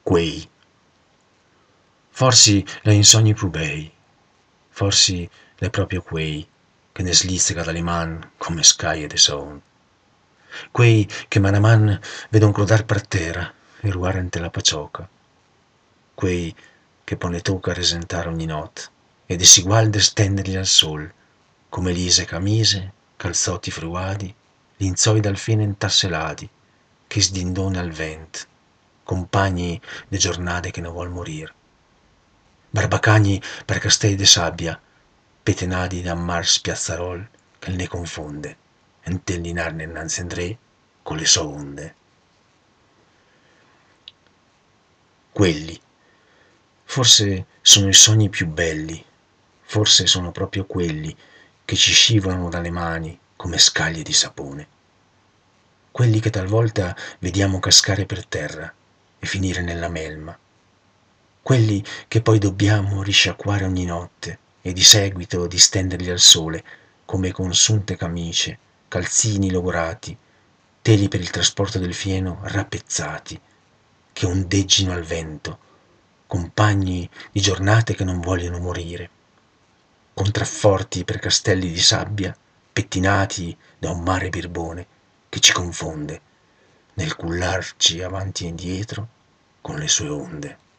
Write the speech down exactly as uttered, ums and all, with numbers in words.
quei. Forsi le in sogni più bei, forsi le proprio quei che ne slizzica dalle man come scaglie de son. Quei che man a man vedon crodar per terra e ruare ante la pacioca. Quei che pone tocca a resentare ogni not e desigual stenderli al sol, come lise camise, calzotti fruadi, linzoi dal fine intasselati, che sdindone al vent, compagni de giornate che ne vuol morir. Barbacagni per castell de sabbia, petenadi da mar spiazzarol che ne confonde, entellinarne innanzi André con le sue onde. Quelli, forse sono i sogni più belli, forse sono proprio quelli che ci scivolano dalle mani come scaglie di sapone, quelli che talvolta vediamo cascare per terra e finire nella melma, quelli che poi dobbiamo risciacquare ogni notte e di seguito distenderli al sole come consunte camicie, calzini logorati, teli per il trasporto del fieno rappezzati, che ondeggino al vento, compagni di giornate che non vogliono morire, contrafforti per castelli di sabbia, pettinati da un mare birbone che ci confonde nel cullarci avanti e indietro con le sue onde.